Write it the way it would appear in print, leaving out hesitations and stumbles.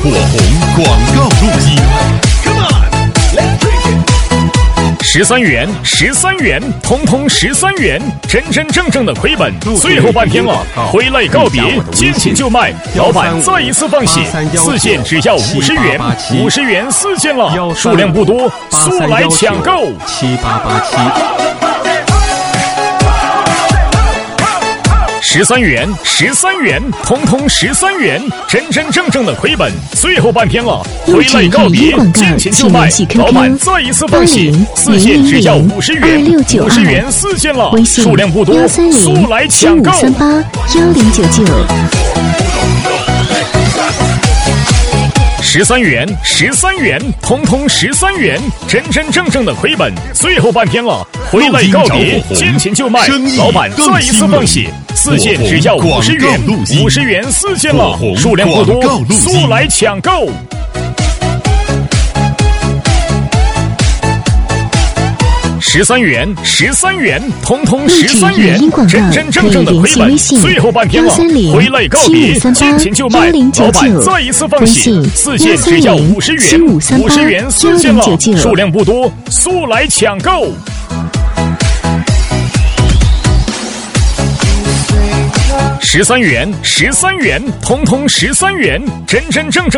火红广告录音。 13元，13元，通通13元，真真正正的亏本。最后半天了，回来告别，见钱就卖。老板再一次放血，4件只要50元，50元4件了，数量不多，速来抢购。13元，13元，通通13元，真真正正的亏本。最后半天了，回来告别，见钱就卖。老板再一次放血，4件只要50元，50元4件了，数量不多，速来抢购。13元，13元，通通13元，真真正正的亏本。最后半天了，回来告别，见钱就卖。老板再一次放血，4件只要50元，50元4件了，数量不多，速来抢购。13元，13元，通通13元，真真正正的亏本。最后半天了，回来告别，见钱就卖。老板再一次放血，4件只要50元，50元4件了，数量不多，速来抢购。13元，13元，通通13元，真真正正。